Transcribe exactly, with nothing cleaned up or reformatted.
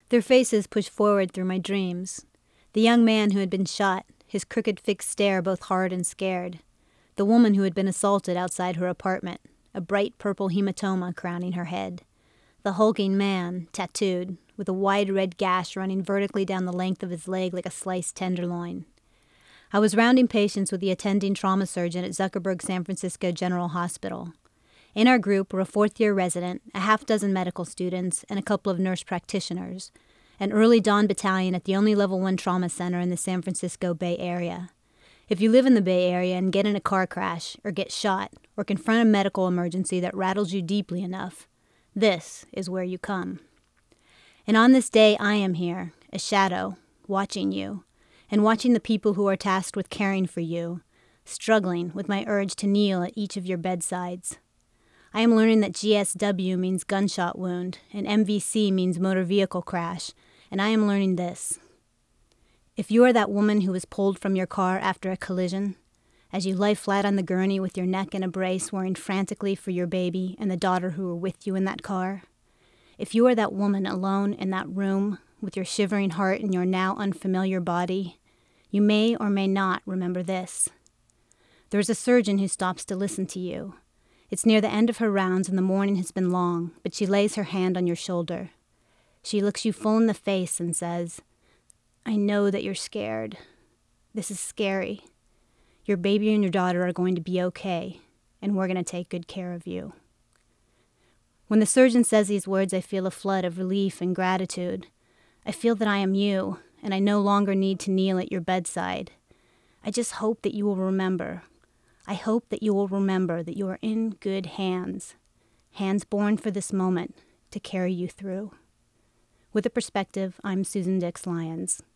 Their faces pushed forward through my dreams. The young man who had been shot, his crooked fixed stare both hard and scared. The woman who had been assaulted outside her apartment, a bright purple hematoma crowning her head. The hulking man, tattooed, with a wide red gash running vertically down the length of his leg like a sliced tenderloin. I was rounding patients with the attending trauma surgeon at Zuckerberg San Francisco General Hospital. In our group were a fourth-year resident, a half dozen medical students, and a couple of nurse practitioners, an early dawn battalion at the only level one trauma center in the San Francisco Bay Area. If you live in the Bay Area and get in a car crash, or get shot, or confront a medical emergency that rattles you deeply enough, this is where you come. And on this day I am here, a shadow, watching you, and watching the people who are tasked with caring for you, struggling with my urge to kneel at each of your bedsides. I am learning that G S W means gunshot wound, and M V C means motor vehicle crash, and I am learning this. If you are that woman who was pulled from your car after a collision, as you lie flat on the gurney with your neck in a brace worrying frantically for your baby and the daughter who were with you in that car, if you are that woman alone in that room with your shivering heart in your now unfamiliar body, you may or may not remember this. There is a surgeon who stops to listen to you. It's near the end of her rounds and the morning has been long, but she lays her hand on your shoulder. She looks you full in the face and says, "I know that you're scared. This is scary. Your baby and your daughter are going to be okay, and we're going to take good care of you." When the surgeon says these words, I feel a flood of relief and gratitude. I feel that I am you, and I no longer need to kneel at your bedside. I just hope that you will remember. I hope that you will remember that you are in good hands, hands born for this moment to carry you through. With a Perspective, I'm Susan Dix Lyons.